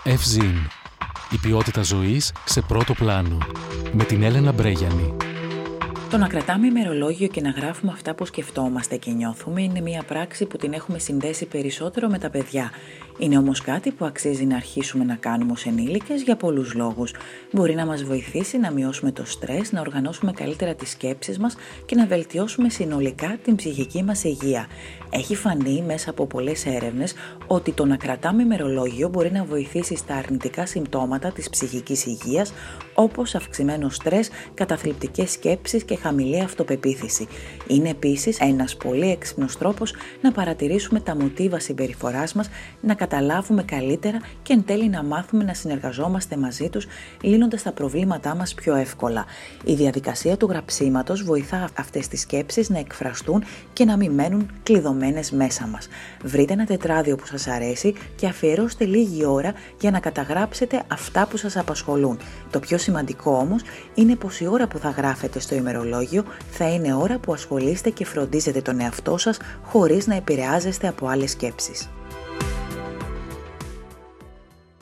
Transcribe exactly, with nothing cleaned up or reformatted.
Ευζήν. Η ποιότητα ζωής σε πρώτο πλάνο. Με την Έλενα Μπρέγιανη. Το να κρατάμε ημερολόγιο και να γράφουμε αυτά που σκεφτόμαστε και νιώθουμε είναι μια πράξη που την έχουμε συνδέσει περισσότερο με τα παιδιά. Είναι όμως κάτι που αξίζει να αρχίσουμε να κάνουμε ως ενήλικες για πολλούς λόγους. Μπορεί να μας βοηθήσει να μειώσουμε το στρες, να οργανώσουμε καλύτερα τις σκέψεις μας και να βελτιώσουμε συνολικά την ψυχική μας υγεία. Έχει φανεί μέσα από πολλές έρευνες ότι το να κρατάμε ημερολόγιο μπορεί να βοηθήσει στα αρνητικά συμπτώματα της ψυχικής υγείας, όπως αυξημένο στρες, καταθλιπτικές σκέψεις και χαμηλή αυτοπεποίθηση. Είναι επίσης ένας πολύ έξυπνος τρόπος να παρατηρήσουμε τα μοτίβα συμπεριφοράς μας, να καταλάβουμε καλύτερα και εν τέλει να μάθουμε να συνεργαζόμαστε μαζί τους, λύνοντας τα προβλήματά μας πιο εύκολα. Η διαδικασία του γραψίματος βοηθά αυτές τις σκέψεις να εκφραστούν και να μην μένουν κλειδωμένες μέσα μας. Βρείτε ένα τετράδιο που σας αρέσει και αφιερώστε λίγη ώρα για να καταγράψετε αυτά που σας απασχολούν. Το πιο σημαντικό όμως είναι πως η ώρα που θα γράφετε στο ημερολόγιο θα είναι ώρα που ασχολείστε και φροντίζετε τον εαυτό σας χωρίς να επηρεάζεστε από άλλες σκέψεις.